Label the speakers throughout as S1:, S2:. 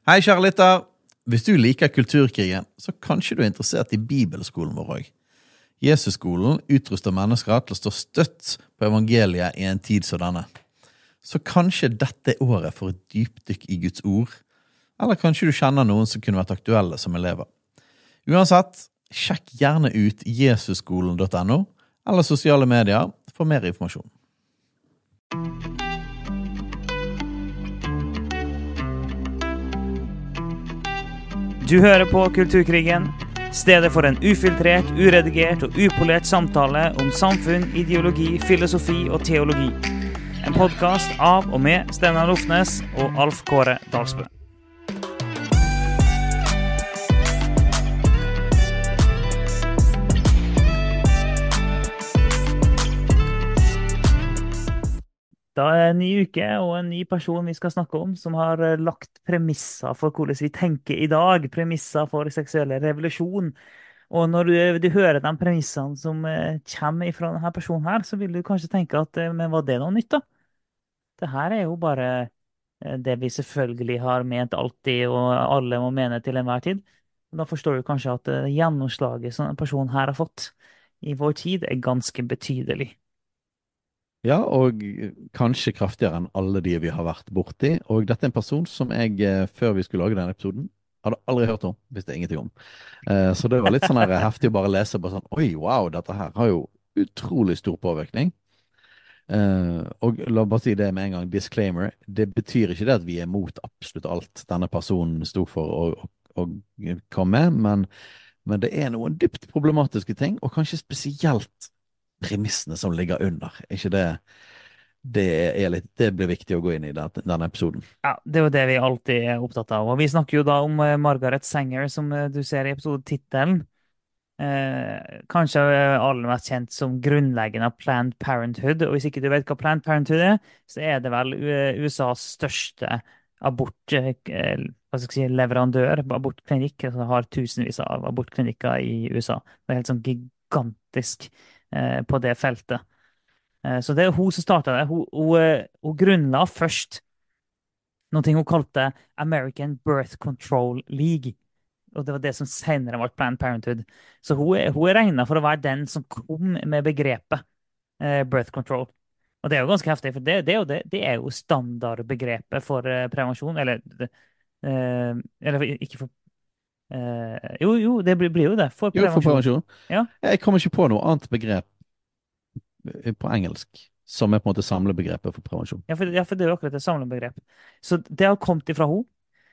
S1: Hei, kjære lytter. Hvis du liker Kulturkrigen, så kanskje du er interessert i bibelskolen vår også. Jesusskolen utruster mennesker til å stå støtt på evangeliet i en tid som denne. Så kanskje dette er året for et dypdykk i Guds ord, eller kanskje du kjenner noen som kunne vært aktuelle som elever. Uansett, sjekk gjerne ut jesusskolen.no eller sosiale medier for mer informasjon.
S2: Du hører på Kulturkrigen, stedet for en ufiltrert, uredigert og upolert samtale om samfunn, ideologi, filosofi og teologi. En podcast av og med Steinar Lofnes og Alf Kåre Dalsbø. Da er en ny uke og en ny person vi skal snakke om, som har lagt premisser for hvordan vi tenker i dag, premisser for seksuell revolusjon. Og når du hører de premissene som kommer fra denne personen her, så vil du kanskje tenke at, men var det noe nytt da? Det her er jo bare det vi selvfølgelig har ment alltid, og alle må mene til enhver tid. Da forstår du kanskje at gjennomslaget som denne personen her har fått i vår tid er ganske betydelig.
S1: Ja, og kanskje kraftigere enn alle de vi har vært borti. Og dette er en person som jeg, før vi skulle lage denne episoden, hadde aldri hørt om, visste ingenting om. Så det var litt sånn her heftig å bare lese, bare sånn, oi, wow, dette her har jo utrolig stor påvirkning. Og la bare si det med en gang, disclaimer, det betyr ikke det at vi er mot absolutt alt denne personen sto for å komme med, men det er noen dypt problematiske ting, og kanskje spesielt premissene som ligger under. Ikke det blir viktig å gå inn i denne episoden.
S2: Ja, det er jo det vi alltid er opptatt av. Og vi snakker jo da om Margaret Sanger, som du ser i episodetittelen. Kanskje aller mest kjent som grunnleggeren av Planned Parenthood. Og hvis ikke du vet hva Planned Parenthood er, så er det vel USAs største leverandør, abortklinikk. Altså har tusenvis av abortklinikker i USA. Det er helt sånn gigantisk på det feltet. Så det er hun som startet det. Hun grunnla først noe hun kalte American Birth Control League. Og det var det som senere ble Planned Parenthood. Så hun er regnet for å være den som kom med begrepet birth control. Og det er jo ganske heftig, for det er jo standardbegrepet for prevensjon, eller ikke for jo, det blir jo det. For prevensjon.
S1: Jo, for prevensjon.
S2: Ja.
S1: Jeg kommer ikke på noe annet begrep på engelsk som er på en måte samlebegrepet for prevensjon.
S2: Ja, for det er jo akkurat et samlebegrep. Så det har kommet ifra henne.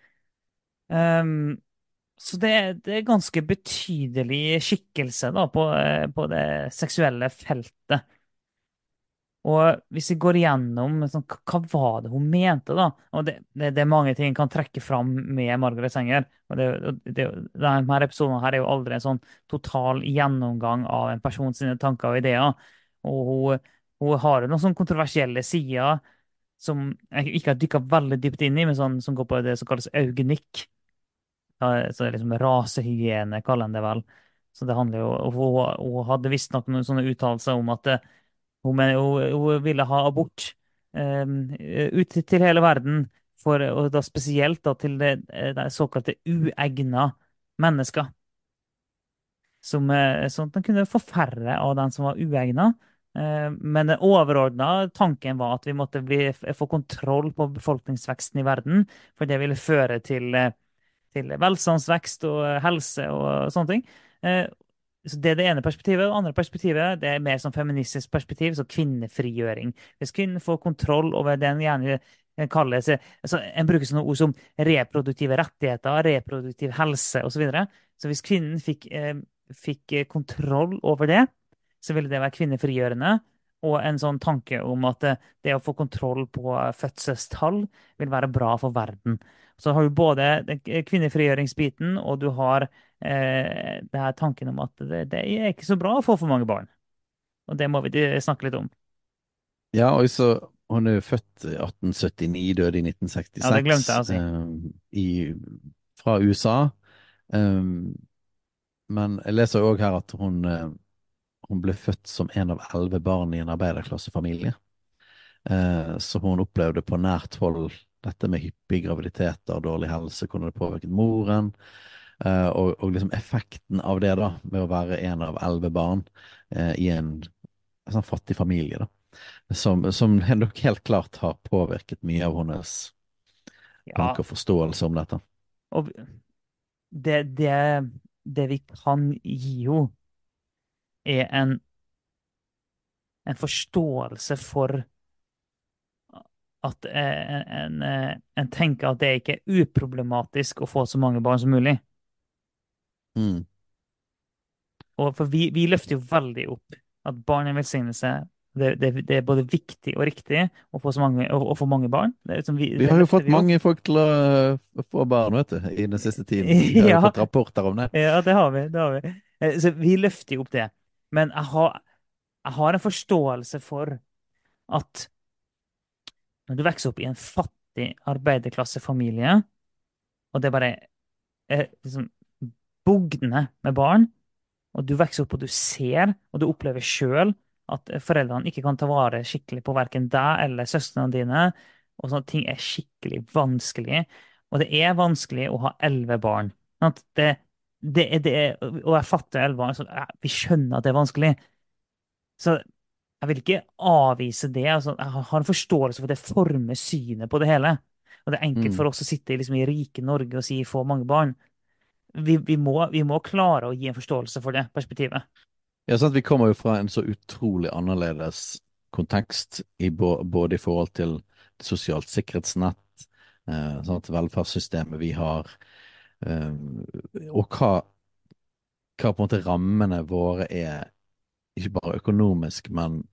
S2: Så det er ganske betydelig skikkelse da, på det seksuelle feltet. Og hvis vi går igjennom sånn, hva var det hun mente da? Og det er mange ting kan trekke fram med Margaret Sanger. Og denne episoden her er jo aldri en sånn total gjennomgang av en persons tanker og ideer. Og hun har noen sånne kontroversielle sider som jeg ikke har dykket veldig dypt inn i, men sånn, som går på det som kalles eugenikk. Så det er liksom rasehygiene, kaller han det vel. Så det handler jo, hun hadde visst nok noen sånne uttalelser om at hun ville ha abort ut til hele verden, og da spesielt da, til det såkalte uegna mennesker. Sånn at den kunne få færre av den som var uegna. Men den overordnede tanken var at vi måtte få kontroll på befolkningsveksten i verden, for det ville føre til velstandsvekst og helse og sånne ting. Så det er det ene perspektivet. Det andre perspektivet det er mer som feministisk perspektiv, så kvinnefrigjøring. Hvis kvinnen får kontroll over den gjerne kalles, altså en bruker sånne ord som reproduktive rettigheter, reproduktiv helse og så videre. Så hvis kvinnen fikk kontroll over det, så ville det være kvinnefrigjørende, og en sånn tanke om at det å få kontroll på fødselstall vil være bra for verden. Så har du både kvinnefrigjøringsbiten, og du har det her tanken om at det er ikke så bra å få for mange barn. Og det må vi snakke litt om.
S1: Ja, og så hun er jo født i 1879, døde i 1966.
S2: Ja, det glemte jeg å si.
S1: Fra USA. Men jeg leser jo også her at hun ble født som en av 11 barn i en arbeiderklassefamilie. Så hun opplevde på nært hold dette med hyppige graviditeter, dårlig helse, hvordan det påvirket moren, og liksom effekten av det da, med å være en av 11 barn i en sånn fattig familie da, som nok helt klart har påvirket mye av hennes tanke
S2: Ja,
S1: og forståelse om dette.
S2: og det, det, det vi kan gi henne, er en forståelse for at en tenker at det ikke er uproblematisk å få så mange barn som mulig.
S1: Mm.
S2: Og for vi løfter jo veldig opp at barn er en velsignelse. Det er både viktig og riktig å få så mange, å få mange barn. Det, er liksom
S1: Vi
S2: det
S1: har jo
S2: løfter
S1: fått
S2: vi opp.
S1: mange folk til å få barn, vet du, i den siste tiden. Vi har jo
S2: Ja,
S1: fått rapporter om det.
S2: ja, det har vi. Det har vi. Så vi løfter jo opp det. Men jeg har en forståelse for at når du vokser opp i en fattig arbeiderklassefamilie, og det bare liksom bugner med barn, og du vokser opp og du ser, og du opplever sjøl at foreldrene ikke kan ta vare skikkelig på verken deg eller søstrene dine, og sånne ting er skikkelig vanskelig. Og det er vanskelig å ha 11 barn. Sant? Og jeg fatter 11 barn, så vi skjønner at det er vanskelig. Så jeg vil ikke avvise det. Altså, jeg har en forståelse for at det former synet på det hele. Og det er enkelt
S1: Mm.
S2: for oss å sitte liksom, i rike Norge og si 'få mange barn'. Vi må klare å gi en forståelse for det perspektivet.
S1: Ja, sant, vi kommer jo fra en så utrolig annerledes kontekst, både i forhold til det sosialt sikkerhetsnett, sant, velferdssystemet vi har, eh, og hva på en måte rammene våre er, ikke bare økonomisk,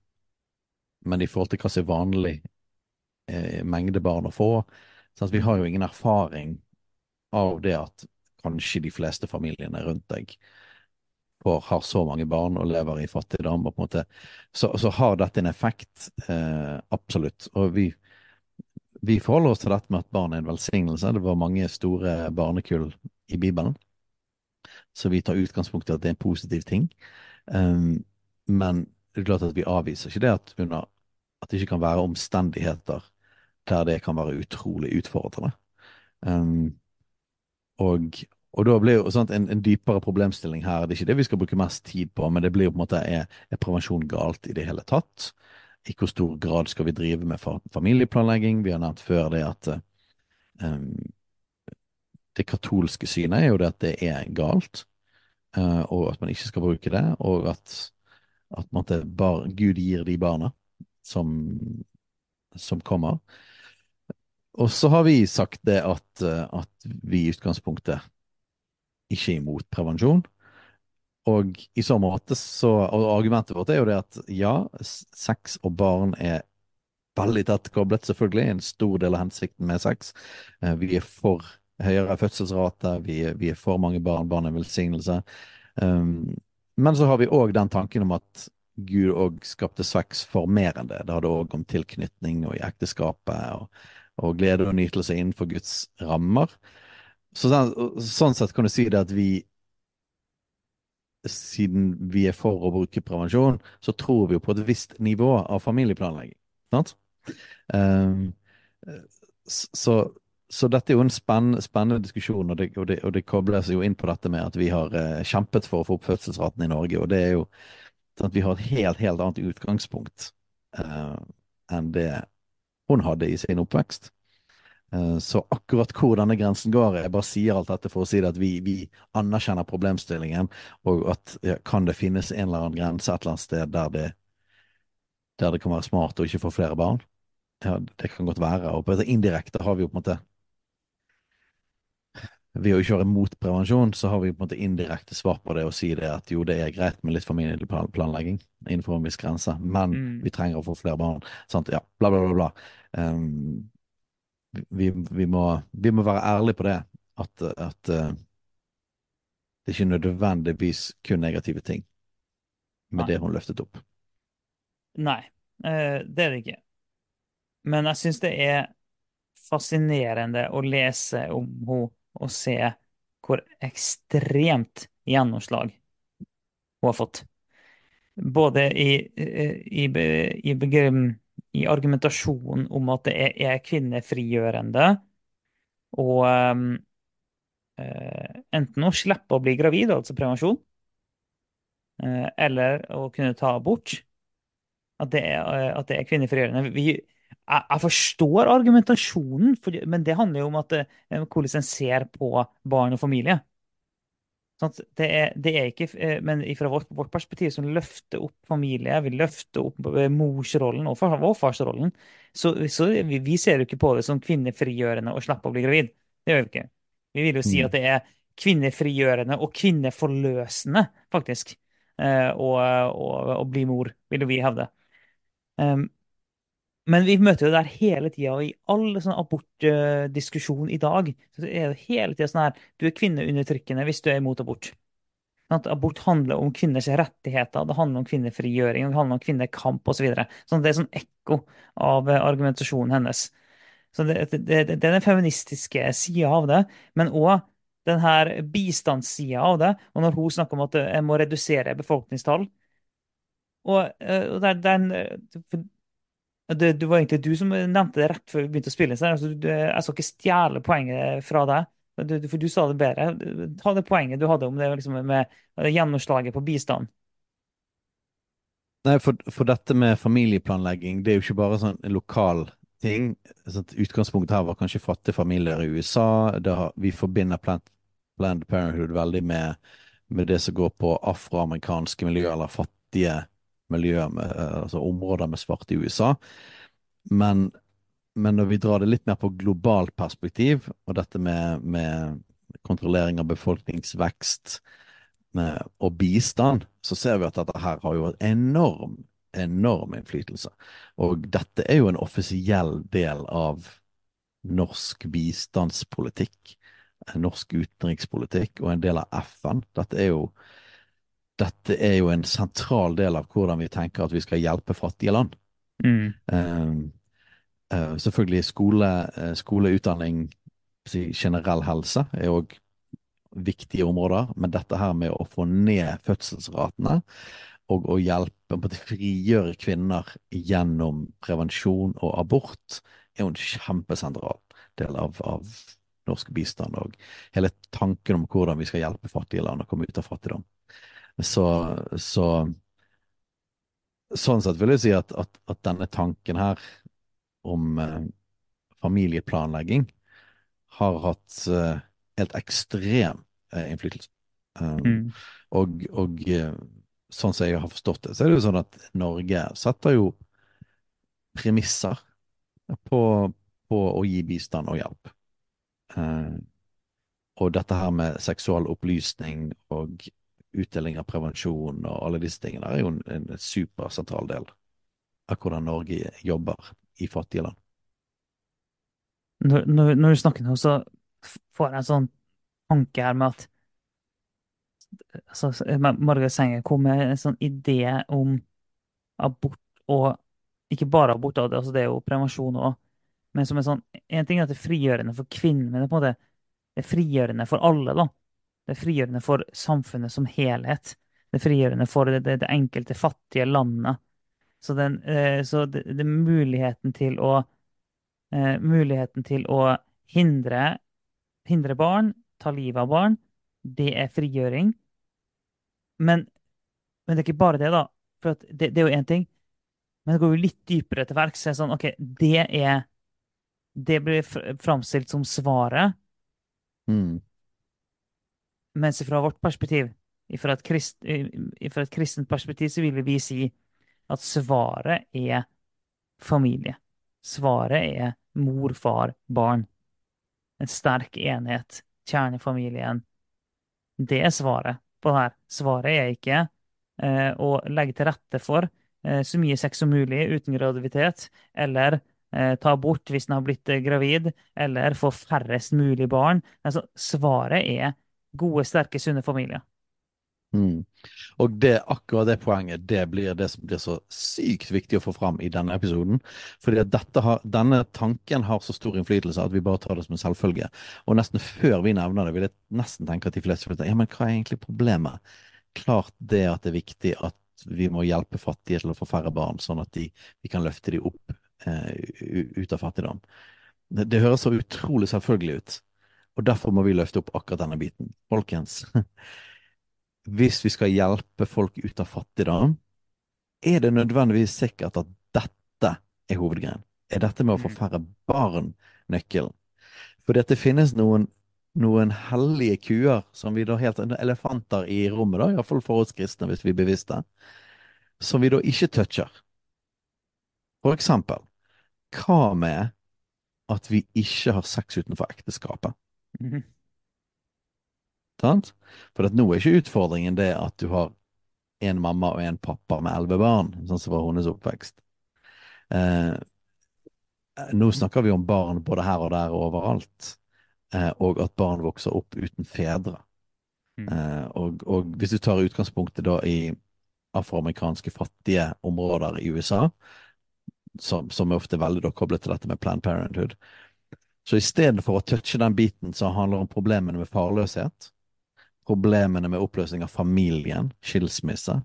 S1: men i forhold til hva som er vanlig mengde barn å få. Så at vi har
S2: Mm.
S1: jo ingen erfaring av det at kanskje de fleste familiene rundt deg har så mange barn og lever i fattigdom. Og på en måte, så har dette en effekt, absolutt. Og vi forholder oss til dette med at barn er en velsignelse. Det var mange store barnekull i Bibelen, så vi tar utgangspunkt i at det er en positiv ting. Men det er klart at vi avviser ikke det at det ikke kan være omstendigheter der det kan være utrolig utfordrende. Um, og, og da blir jo sant, en dypere problemstilling her, det er ikke det vi skal bruke mest tid på, men det blir jo på en måte, er prevensjon galt i det hele tatt? I hvor stor grad skal vi drive med familieplanlegging? Vi har nevnt før det at um, det katolske synet er jo det at det er galt, og at man ikke skal bruke det, og at på en måte, Gud gir de barna som kommer. Og så har vi sagt det at vi i utgangspunktet ikke er imot prevensjon. Og i så måte og argumentet vårt er jo det at ja, sex og barn er veldig tett koblet, selvfølgelig. En stor del av hensikten med sex. Vi er for høyere fødselsrate, vi er for mange barn, barn er en velsignelse. Um, men så har vi òg den tanken om at Gud òg skapte sex for mer enn det. Det hadde òg om tilknytning og i ekteskapet, og glede og nytelse innenfor Guds rammer. Så sånn sett kan du si det at siden vi er for å bruke prevensjon, så tror vi jo på et visst nivå av familieplanlegging. Sant? Um, så, så dette er jo en spennende diskusjon, og det kobler seg jo inn på dette med at vi har kjempet for å få opp fødselsraten i Norge, og det er jo sånn at vi har et helt annet utgangspunkt enn det hun hadde i sin oppvekst. Så akkurat hvor denne grensen går, jeg bare sier alt dette for å si det at vi anerkjenner problemstillingen, og at ja, kan det finnes en eller annen grense et eller annet sted der det kan være smart å ikke få flere barn? Ja, det kan godt være. Og på det indirekte har vi jo på en måte, ved å ikke være mot prevensjon, så har vi på en måte indirekte svar på det og si det at jo, det er greit med litt familieplanlegging innenfor en viss grense, men
S2: Mm.
S1: vi trenger å få flere barn. Sant? Ja, bla, bla, bla, bla. Vi må være ærlige på det, at det er ikke nødvendigvis kun negative ting med
S2: Nei.
S1: det hun løftet opp.
S2: Nei, det er det ikke. Men jeg syns det er fascinerende å lese om henne og se hvor ekstremt gjennomslag hun har fått. Både i, i, be- i, begre- i argumentasjonen om at det er kvinnefrigjørende og enten å slippe å bli gravid, altså prevensjon, eller å kunne ta abort. At det er kvinnefrigjørende. Jeg forstår argumentasjonen, men det handler jo om hvordan en ser på barn og familie. Sånn at det er ikke, men fra vårt perspektiv som løfter opp familie, vi løfter opp morsrollen og farsrollen, så vi ser jo ikke på det som kvinnefrigjørende å slippe å bli gravid. Det gjør vi ikke. Vi vil jo si
S1: Mm.
S2: at det er kvinnefrigjørende og kvinneforløsende, faktisk, å bli mor, vil jo vi hevde. Um, men vi møter jo det der hele tida, og i all sånn abortdiskusjon i dag, så er det hele tida sånn her: du er kvinneundertrykkende hvis du er imot abort. Sånn at abort handler om kvinners rettigheter, det handler om kvinnefrigjøring, det handler om kvinnekamp osv. Så videre. Sånn, det er sånn ekko av argumentasjonen hennes. Så det er den feministiske sida av det, men òg den her bistandssida av det. Og når hun snakker om at jeg må redusere befolkningstall og det var egentlig du som nevnte det rett før vi begynte å spille. Så altså, jeg skal ikke stjele poenget fra deg, for du sa det bedre. Ta det poenget du hadde om det liksom, med gjennomslaget på bistand.
S1: Nei, for dette med familieplanlegging, det er jo ikke bare sånn en lokal ting. Sånn, utgangspunktet her var kanskje fattige familier i USA. Vi forbinder Planned Parenthood veldig med det som går på afroamerikanske miljøer, eller fattige miljøer, altså områder med svarte i USA. Men, men når vi drar det litt mer på globalt perspektiv, og dette med kontrollering av befolkningsvekst og bistand, så ser vi at dette her har jo enorm innflytelse. Og dette er jo en offisiell del av norsk bistandspolitikk, norsk utenrikspolitikk og en del av FN. Dette er jo en sentral del av hvordan vi tenker at vi skal hjelpe fattige land.
S2: Mm.
S1: Selvfølgelig skole, utdanning, generell helse er òg viktige områder, men dette her med å få ned fødselsratene og å hjelpe å frigjøre kvinner gjennom prevensjon og abort er jo en kjempesentral del av norsk bistand og hele tanken om hvordan vi skal hjelpe fattige land å komme ut av fattigdom. Så, så sånn sett vil jeg si at denne tanken her om familieplanlegging har hatt helt ekstrem innflytelse. Um,
S2: Mm.
S1: og sånn som jeg har forstått det, så er det jo sånn at Norge setter jo premisser på, på å gi bistand og hjelp. Eh, og dette her med seksualopplysning og utdeling av prevensjon og alle disse tingene er jo en supersentral del av hvordan Norge jobber i fattige land.
S2: Når du snakker nå, så får jeg en sånn tanke her med at altså, Margaret Sanger kom med en sånn idé om abort, og ikke bare abort, altså det er jo prevensjon òg, men som en sånn en ting er at det er frigjørende for kvinnen, men det er på en måte det er frigjørende for alle, da. Det er frigjørende for samfunnet som helhet. Det er frigjørende for det enkelte fattige landet. Så det er muligheten til å hindre barn, ta livet av barn, det er frigjøring. Men, men det er ikke bare det, da. For at det er jo én ting, men det går jo litt dypere til verks. Så er det sånn, ok, det blir framstilt som svaret,
S1: Mm.
S2: mens fra vårt perspektiv, fra et kristent perspektiv, så vil vi si at svaret er familie. Svaret er mor, far, barn. En sterk enhet. Kjernefamilien. Det er svaret på det her. Svaret er ikke å legge til rette for så mye sex som mulig uten graviditet, eller ta abort hvis en har blitt gravid, eller få færrest mulig barn. Altså, svaret er gode, sterke, sunne familier.
S1: Mm. Og akkurat det poenget, det blir det som blir så sykt viktig å få fram i denne episoden. Fordi at denne tanken har så stor innflytelse at vi bare tar det som en selvfølge. Og nesten før vi nevner det, vil jeg nesten tenke at de fleste vil tenke, ja, men hva er egentlig problemet? Klart det at det er viktig at vi må hjelpe fattige til å få færre barn, sånn at vi kan løfte de opp ut av fattigdom. Det høres så utrolig selvfølgelig ut, og derfor må vi løfte opp akkurat denne biten. Folkens, hvis vi skal hjelpe folk ut av fattigdom, er det nødvendigvis sikkert at dette er hovedgreien? Er dette med å få
S2: Mm.
S1: færre barn nøkkelen? Fordi at det finnes noen hellige kuer som vi da helt elefanter i rommet, da, iallfall for oss kristne, hvis vi er bevisste, som vi da ikke toucher. For eksempel, hva med at vi ikke har sex utenfor ekteskapet?
S2: Mhm.
S1: Sant? For at nå er ikke utfordringen det at du har en mamma og en pappa med 11 barn, sånn som var hennes oppvekst. Eh, Nå snakker vi om barn både her og der og overalt, og at barn vokser opp uten fedre.
S2: Mm.
S1: Og hvis du tar utgangspunktet da i afroamerikanske fattige områder i USA, som er ofte veldig da koblet til dette med Planned Parenthood, så istedenfor å touche den biten som handler om problemene med farløshet, problemene med oppløsning av familien, skilsmisse,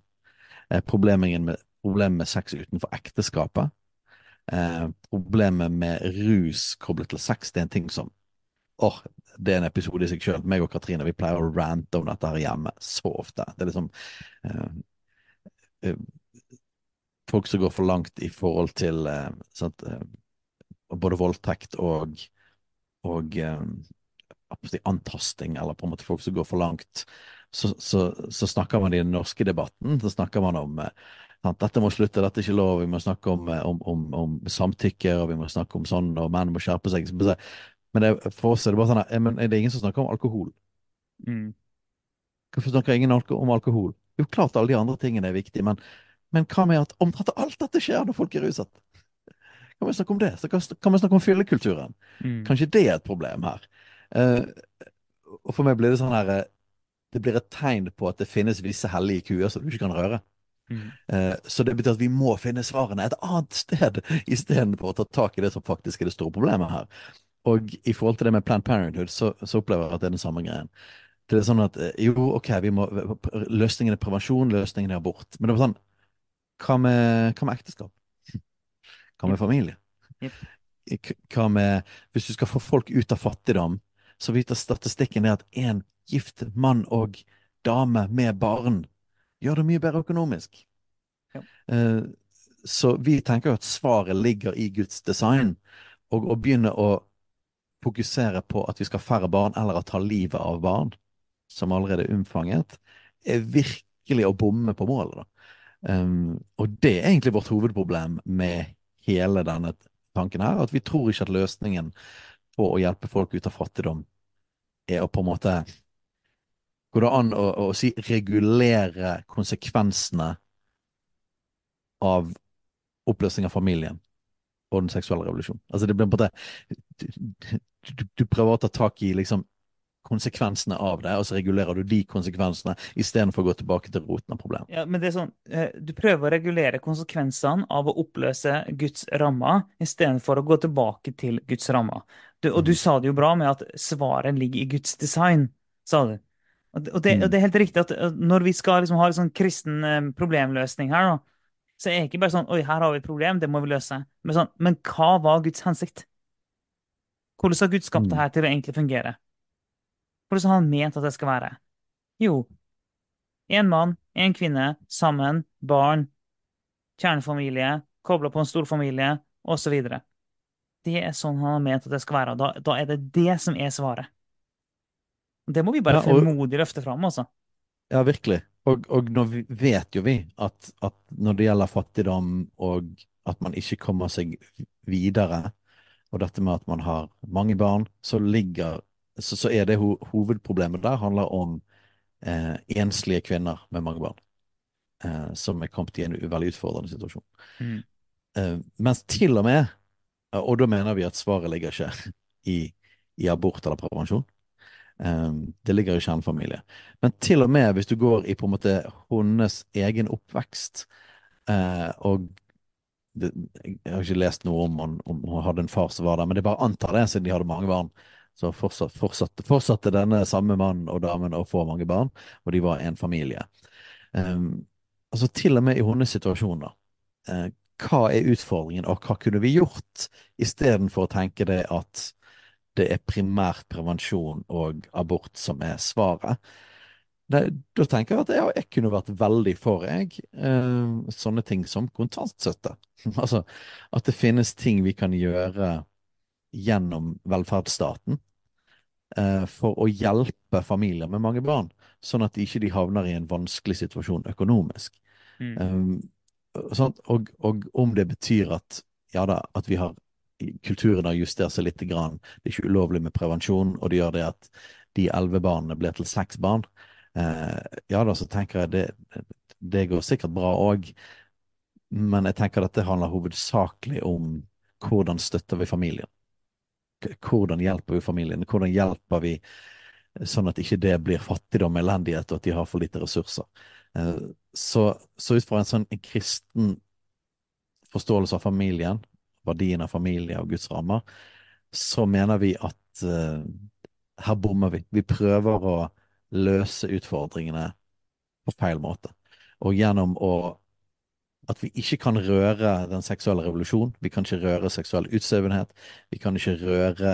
S1: problemet med sex utenfor ekteskapet, problemet med rus koblet til sex, det er en ting som det er en episode i seg selv. Meg og Katrine vi pleier å rante om dette her hjemme så ofte. Det er liksom eh, eh, folk som går for langt i forhold til sant, både voldtekt og antasting, eller på en måte folk som går for langt. Så snakker man i den norske debatten, så snakker man om sant, dette må slutte, dette er ikke lov, vi må snakke om samtykke, og vi må snakke om sånn, og menn må skjerpe seg. Men for oss er det bare sånn men er det ingen som snakker om alkohol?
S2: Mm.
S1: Hvorfor snakker ingen om alkohol? Jo, klart alle de andre tingene er viktige, men hva med at omtrent alt dette skjer når folk er ruset? Kan vi snakke om det? Så kan vi snakke om fyllekulturen?
S2: Mm.
S1: Kanskje det er et problem her? Eh, og for meg blir det sånn her det blir et tegn på at det finnes visse hellige kuer som du ikke kan røre.
S2: Mm.
S1: Så det betyr at vi må finne svarene et annet sted, istedenfor å ta tak i det som faktisk er det store problemet her. Og i forhold til det med Planned Parenthood, så opplever jeg at det er den samme greien. Det er sånn at jo, ok, løsningen er prevensjon, løsningen er abort. Men det var sånn, hva med ekteskap? Hva med
S2: Jepp.
S1: familie?
S2: Jepp.
S1: Hva med, hvis du skal få folk ut av fattigdom, så viser statistikken det at en gift mann og dame med barn gjør det mye bedre økonomisk.
S2: Ja.
S1: Eh, så vi tenker jo at svaret ligger i Guds design, og å begynne å fokusere på at vi skal ha færre barn, eller å ta livet av barn, som allerede er unnfanget, er virkelig å bomme på målet, da. Og det er egentlig vårt hovedproblem med hele denne tanken her, at vi tror ikke at løsningen på å hjelpe folk ut av fattigdom er å på en måte Går det an å si regulere konsekvensene av oppløsning av familien og den seksuelle revolusjonen? Altså det blir på en måte du prøver å ta tak i liksom konsekvensene av det, og så regulerer du de konsekvensene istedenfor å gå tilbake til roten av problemet.
S2: Ja, men det er sånn, du prøver å regulere konsekvensene av å oppløse Guds rammer istedenfor å gå tilbake til Guds rammer. Og du
S1: Mhm.
S2: sa det jo bra med at svaret ligger i Guds design, sa du. Og det
S1: Mm.
S2: er helt riktig at når vi skal liksom ha en sånn kristen problemløsning her, da, så er det ikke bare sånn oi, her har vi et problem, det må vi løse. Men hva var Guds hensikt? Hvordan har Gud skapt det
S1: Mm.
S2: her til å egentlig fungere? Hvordan har han ment at det skal være? Jo, én mann, én kvinne, sammen, barn, kjernefamilie, kobla på en stor familie, osv. Det er sånn han har ment at det skal være. Og da er det det som er svaret. Det må vi bare
S1: Ja,
S2: fremodig løfte fram, altså.
S1: ja, virkelig. Og nå vet jo vi at når det gjelder fattigdom og at man ikke kommer seg videre, og dette med at man har mange barn, så er det hovedproblemet der handler om enslige kvinner med mange barn, som er kommet i en veldig utfordrende situasjon.
S2: Mm.
S1: Mens til og med, og da mener vi at svaret ligger ikke i abort eller prevensjon, det ligger i kjernefamilie. Men til og med hvis du går i på en måte hennes egen oppvekst, og jeg har ikke lest noe om hun hadde en far som var der, men det bare antar det, siden de hadde mange barn. Så fortsatte denne samme mannen og damen å få mange barn, og de var en familie. Altså til og med i hennes situasjon, da. hva er utfordringen, og hva kunne vi gjort, istedenfor å tenke det at det er primært prevensjon og abort som er svaret. Da tenker jeg at jeg kunne vært veldig for sånne ting som kontantstøtte. Altså at det finnes ting vi kan gjøre gjennom velferdsstaten for å hjelpe familier med mange barn, sånn at de ikke havner i en vanskelig situasjon økonomisk.
S2: Mm.
S1: Um, sant? Og om det betyr at, ja da, at kulturen har justert seg litt grann. Det er ikke ulovlig med prevensjon, og det gjør det at de 11 barna blir til 6 barn. Ja da, så tenker jeg det går sikkert bra òg, men jeg tenker at det handler hovedsakelig om hvordan støtter vi familien. Hvordan hjelper vi familien? Hvordan hjelper vi sånn at ikke det blir fattigdom og elendighet, og at de har for lite ressurser? Så ut fra en kristen forståelse av familien, verdien av familie og Guds rammer, så mener vi at her bommer vi. Vi prøver å løse utfordringene på feil måte. Og gjennom at vi ikke kan røre den seksuelle revolusjonen, vi kan ikke røre seksuell utstøvenhet, vi kan ikke røre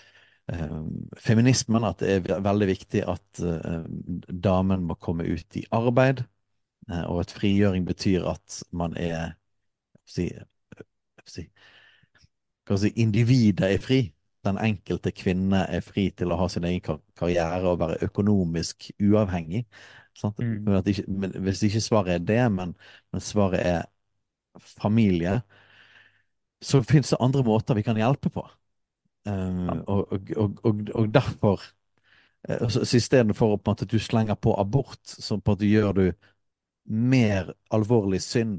S1: feminismen, at det er veldig viktig at damen må komme ut i arbeid, og at frigjøring betyr at man si, si, individet er fri. Den enkelte kvinne er fri til å ha sin egen karriere og være økonomisk uavhengig. Sant?
S2: Mm.
S1: Men hvis ikke svaret er det, men svaret er familie, så finnes det andre måter vi kan hjelpe på.
S2: Ja.
S1: Og derfor så istedenfor på en måte at du slenger på abort, så på en måte gjør du mer alvorlig synd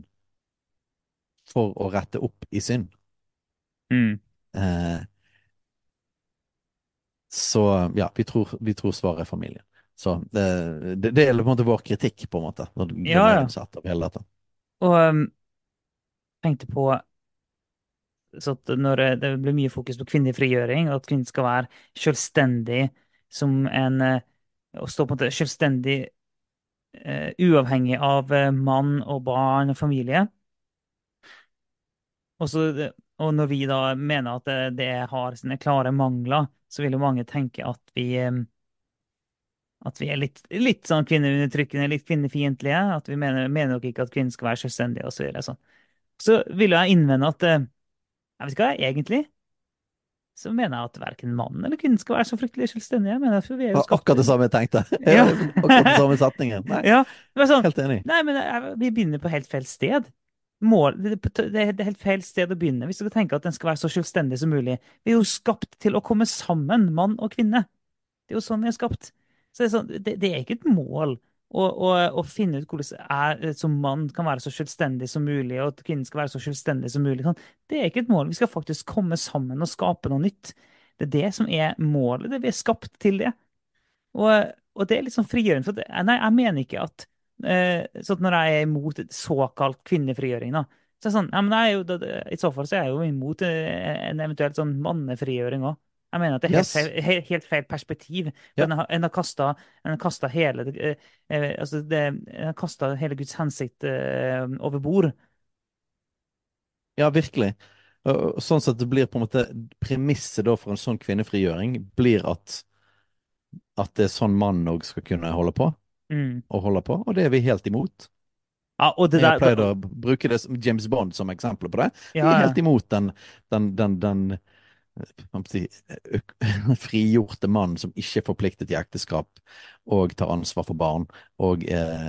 S1: for å rette opp i synd.
S2: Mm.
S1: Eh, så ja, vi tror svaret er familie. Så det er på en måte vår kritikk, på en måte,
S2: Ja, ja.
S1: grunnleggende sett av hele dette.
S2: Og tenkte på så at når det blir mye fokus på kvinnelig frigjøring, og at kvinnen skal være selvstendig som en å stå på en måte selvstendig uavhengig av mann og barn og familie. Og, så, og når vi da mener at det har sine klare mangler, så vil jo mange tenke at vi er litt sånn kvinneundertrykkende, litt kvinnefiendtlige. At vi mener nok ikke at kvinnen skal være selvstendig, og så videre. Sånn. Så vil jeg innvende at jeg vet ikke hva, egentlig så mener jeg at verken mannen eller kvinnen skal være så fryktelig selvstendige. Jeg mener, for vi er
S1: Det
S2: jo
S1: var
S2: skapt.
S1: akkurat det samme jeg tenkte.
S2: Ja.
S1: Akkurat den samme setningen. Nei,
S2: Ja, det var sånn.
S1: helt enig.
S2: Nei, men vi begynner på helt feil sted. Det er helt feil sted å begynne hvis du tenker at den skal være så selvstendig som mulig. Vi er jo skapt til å komme sammen, mann og kvinne. Det er jo sånn vi er skapt. Så det er, sånn, det er ikke et mål å finne ut hvordan jeg som mann kan være så selvstendig som mulig, og at kvinnen skal være så selvstendig som mulig. Sånn. Det er ikke et mål. Vi skal faktisk komme sammen og skape noe nytt. Det er det som er målet. Vi er skapt til det. Og det er litt sånn frigjørende. For nei, jeg mener ikke at så at når jeg er imot såkalt kvinnefrigjøring, da, så er det sånn, ja, men jeg er jo, i så fall så er jeg jo imot en eventuelt sånn mannefrigjøring òg. Jeg mener at det er
S1: Yes.
S2: helt feil perspektiv. For
S1: Ja,
S2: en har kastet hele altså en har kastet hele Guds hensikt over bord.
S1: ja, virkelig. Og sånn sett det blir på en måte premisset da for en sånn kvinnefrigjøring blir at det er sånn mannen òg skal kunne
S2: Mm.
S1: holde på, og det er vi helt imot.
S2: Ja, og det
S1: Jeg har
S2: der
S1: pleid å bruke det som James Bond som eksempel på det. Vi
S2: ja,
S1: er
S2: ja.
S1: helt imot den hva skal jeg si, frigjorte mannen som ikke er forpliktet i ekteskap og tar ansvar for barn og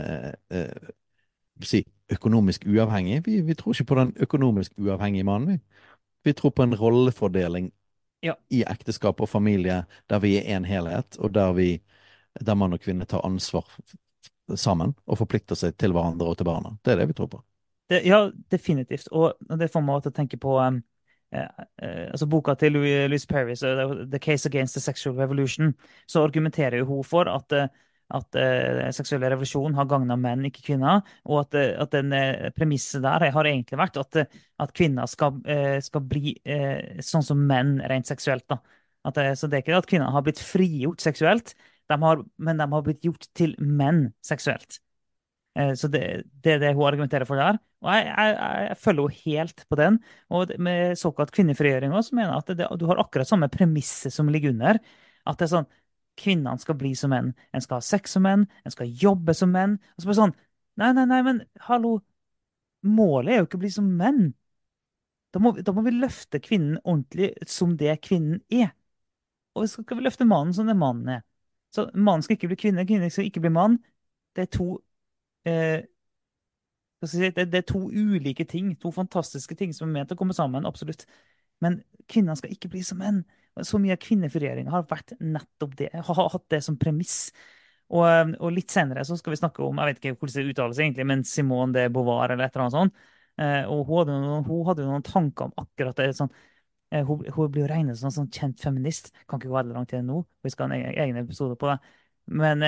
S1: si, økonomisk uavhengig. Vi tror ikke på den økonomisk uavhengige mannen. Vi tror på en rollefordeling
S2: Ja.
S1: i ekteskap og familie der vi er en helhet, og der mann og kvinne tar ansvar sammen og forplikter seg til hverandre og til barna. Det er det vi tror på.
S2: Ja, definitivt. Og det får meg til å tenke på altså boka til Louise Perry, så The Case Against the Sexual Revolution. Så argumenterer jo hun for at seksuell revolusjon har gagna menn, ikke kvinner. Og at den premisset der har egentlig vært at kvinner skal bli sånn som menn rent seksuelt. Da. Så det er ikke at kvinner har blitt frigjort seksuelt, men de har blitt gjort til menn seksuelt. Så det er det hun argumenterer for der. Og jeg følger henne helt på den. Og med såkalt kvinnefrigjøring også, mener jeg at du har akkurat samme premisset som ligger under. At det er sånn kvinnene skal bli som menn. En skal ha sex som menn, en skal jobbe som menn. Og så bare sånn nei, nei, nei, men hallo. Målet er jo ikke å bli som menn. Da må vi løfte kvinnen ordentlig som det kvinnen er. Og så skal vi løfte mannen som det mannen er. Så mannen skal ikke bli kvinne, kvinne skal ikke bli mann. Det er to eh, hva skal jeg si, det er to ulike ting, to fantastiske ting som er ment å komme sammen, absolutt. Men kvinnene skal ikke bli som menn. Så mye av kvinnefrigjøringa har vært nettopp det. Har hatt det som premiss. Og litt senere så skal vi snakke om, jeg vet ikke hvordan det uttales egentlig, men Simone de Beauvoir eller et eller annet sånt. Og hun hadde jo noen tanker om akkurat det. Sånn, hun blir jo regnet som en sånn kjent feminist. Kan ikke gå veldig langt igjen nå. Vi skal ha en egen episode på det. Men,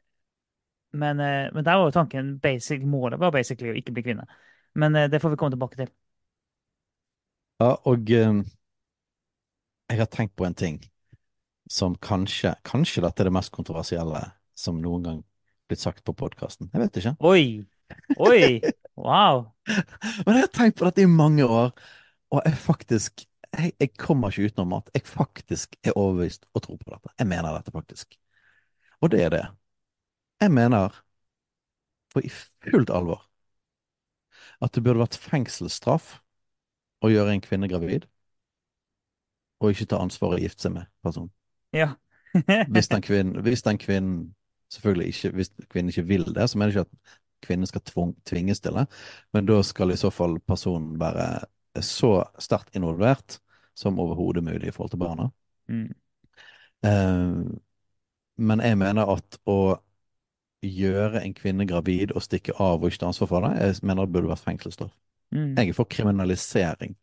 S2: men der var jo tanken målet var basically å ikke bli kvinne. Men det får vi komme tilbake til.
S1: Ja, og jeg har tenkt på en ting som kanskje dette er det mest kontroversielle som noen gang blitt sagt på podkasten. Jeg vet ikke.
S2: Oi! Oi! Wow!
S1: Men jeg har tenkt på dette i mange år, og jeg kommer ikke utenom at jeg faktisk er overbevist og tror på dette. Jeg mener dette faktisk. Og det er det. Jeg mener, for i fullt alvor, at det burde vært fengselsstraff å gjøre en kvinne gravid, og ikke ta ansvar og gifte seg med personen.
S2: Ja.
S1: Hvis den kvinnen selvfølgelig ikke, hvis kvinnen ikke vil det, så mener jeg ikke at kvinnen skal tvinges til det, men da skal i så fall personen være så sterkt involvert som overhodet mulig i forhold til barna.
S2: Mm,
S1: Eh, men jeg mener at å gjøre en kvinne gravid og stikke av og ikke ta ansvar for det, jeg mener det burde vært fengselsstraff.
S2: mm,
S1: Jeg er for kriminalisering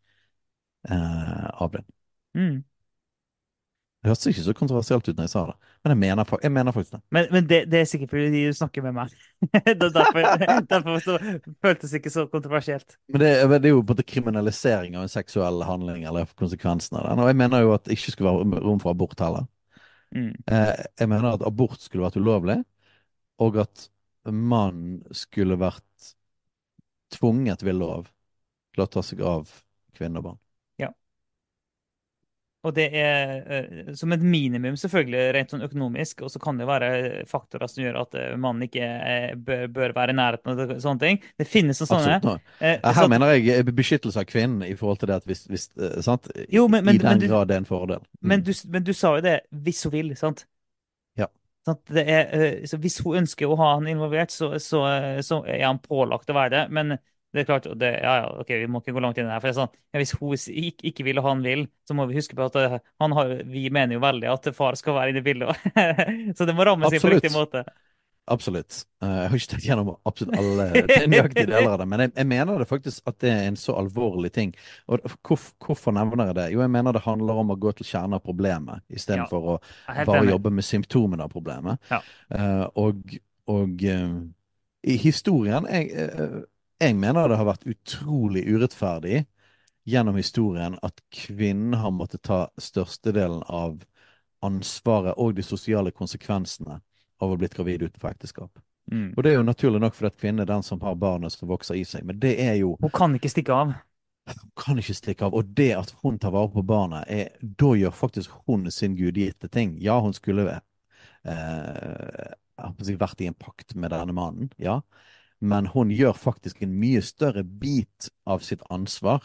S1: av det.
S2: mm.
S1: Det hørtes ikke så kontroversielt ut når jeg sa det, men jeg mener faktisk det.
S2: Men det er sikkert fordi du snakker med meg. Derfor så føltes det ikke så kontroversielt.
S1: Men det er jo på en måte kriminalisering av en seksuell handling, eller konsekvensen av den. Og jeg mener jo at det ikke skulle være rom for abort heller.
S2: Mm,
S1: Jeg mener at abort skulle vært ulovlig, og at mann skulle vært tvunget ved lov til å ta seg av kvinne og barn.
S2: ja. Og det er som et minimum, selvfølgelig, rent sånn økonomisk. Og så kan det være faktorer som gjør at mannen ikke bør være i nærheten av sånne ting. Det finnes noen sånne.
S1: Absolutt. Nå.
S2: Så
S1: Her mener jeg beskyttelse av kvinnen i forhold til det at hvis sant?
S2: jo,
S1: I den grad det er en fordel.
S2: men du sa jo det hvis hun vil, sant?
S1: Ja,
S2: Sant? Så hvis hun ønsker å ha han involvert, så er han pålagt å være det. Men det er klart, ja, ja, ok, vi må ikke gå langt inn i det her. For det er sånn, ja, hvis hun ikke vil og han vil, så må vi huske på at vi mener jo veldig at far skal være inne i bildet. Så det må rammes inn på riktig
S1: absolutt.
S2: måte.
S1: Absolutt. Jeg har ikke tenkt gjennom absolutt alle nøyaktige deler av det, men jeg mener det faktisk at det er en så alvorlig ting. Og hvorfor nevner jeg det? Jo, jeg mener det handler om å gå til kjernen av problemet,
S2: Ja,
S1: istedenfor å
S2: jeg er helt
S1: bare
S2: enig.
S1: jobbe med symptomene av problemet.
S2: Ja.
S1: Og i historien jeg mener det har vært utrolig urettferdig gjennom historien at kvinnen har måttet ta størstedelen av ansvaret og de sosiale konsekvensene av å ha blitt gravid utenfor ekteskap.
S2: Mm.
S1: Og det er jo naturlig nok fordi at kvinnen er den som har barnet som vokser i seg. Men det er jo,
S2: Hun kan ikke stikke av.
S1: hun kan ikke stikke av. Og det at hun tar vare på barnet, da gjør faktisk hun sin gudgitte ting. Ja, hun skulle jeg håper å si, vært i en pakt med denne mannen, ja. Men hun gjør faktisk en mye større bit av sitt ansvar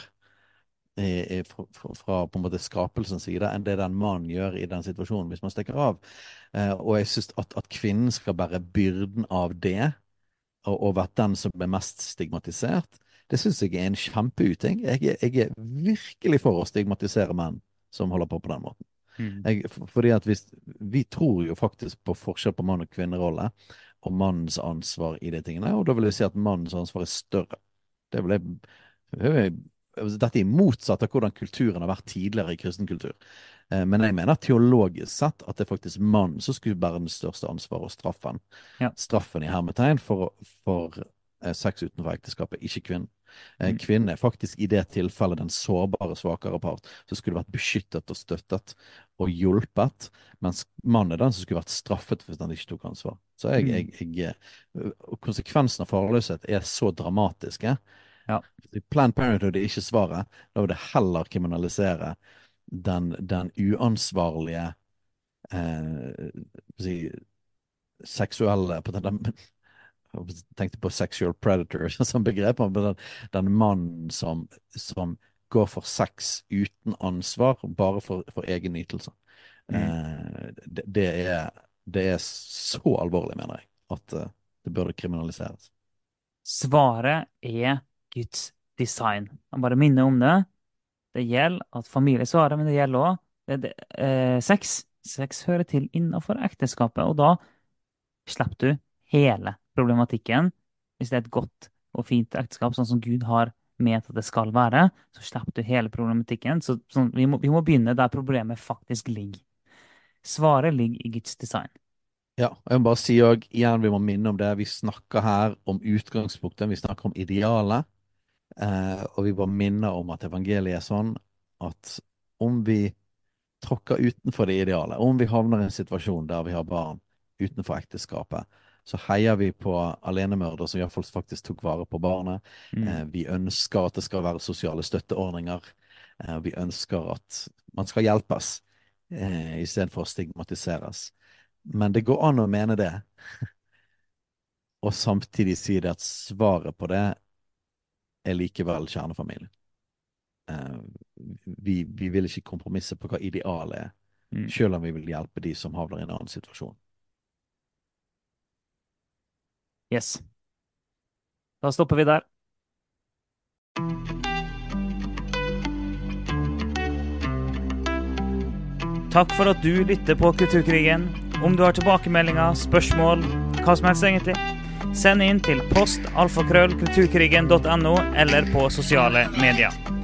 S1: fra på en måte skapelsens side enn det den mannen gjør i den situasjonen hvis man stikker av. Og jeg syns at kvinnen skal bære byrden av det, og vært den som ble mest stigmatisert, det syns jeg er en kjempeuting. Jeg er virkelig for å stigmatisere menn som holder på den måten.
S2: Mm.
S1: Fordi at vi tror jo faktisk på forskjell på mann- og kvinnerolle, og mannens ansvar i de tingene, og da vil jeg si at mannens ansvar er større. Det vil dette er motsatt av hvordan kulturen har vært tidligere i kristen kultur. Men jeg mener teologisk sett at det er faktisk mannen som skulle bære den største ansvaret og straffen.
S2: Ja.
S1: Straffen i hermetegn for sex utenfor ekteskapet, ikke kvinnen.
S2: Mm.
S1: Kvinnen faktisk i det tilfellet den sårbare, svakere part, som skulle vært beskyttet og støttet og hjulpet, mens mannen den som skulle vært straffet hvis han ikke tok ansvar. Så
S2: Mm.
S1: og konsekvensen av farløshet så dramatiske.
S2: Ja.
S1: Planned Parenthood ikke svaret. Da vil det heller kriminalisere den uansvarlige si, seksuelle jeg tenkte på sexual predator som begrep, men den mannen som går for sex uten ansvar, bare for egen nytelse.
S2: Mm.
S1: Det er så alvorlig, mener jeg, at det burde kriminaliseres.
S2: Svaret er Guds design. Jeg bare minner om det. Det gjelder at familie svarer, men det gjelder også sex. Sex hører til innenfor ekteskapet, og da slipper du hele problematikken. Hvis det er et godt og fint ekteskap, sånn som Gud har ment at det skal være, så slipper du hele problematikken. Så, vi må begynne der problemet faktisk ligger. Svaret ligger i Guds design.
S1: Ja, og jeg må bare si også, igjen, vi må minne om det. Vi snakker her om utgangspunktet, vi snakker om idealet. Og vi bare minner om at evangeliet er sånn at om vi tråkker utenfor det idealet, om vi havner i en situasjon der vi har barn utenfor ekteskapet, så heier vi på alenemørdre som i hvert fall faktisk tok vare på barnet.
S2: Mm.
S1: Vi ønsker at det skal være sosiale støtteordninger. Vi ønsker at man skal hjelpes, i stedet for å stigmatiseres. Men det går an å mene det, og samtidig si det at svaret på det er likevel kjernefamilie. Vi vil ikke kompromisse på hva idealet er,
S2: Mm.
S1: selv om vi vil hjelpe de som havner i en annen situasjon.
S2: Yes. Da stopper vi der. Takk for at du lytter på Kulturkrigen. Om du har tilbakemeldinger, spørsmål, hva som helst egentlig, send inn til postalfakrøllkulturkrigen.no eller på sosiale medier.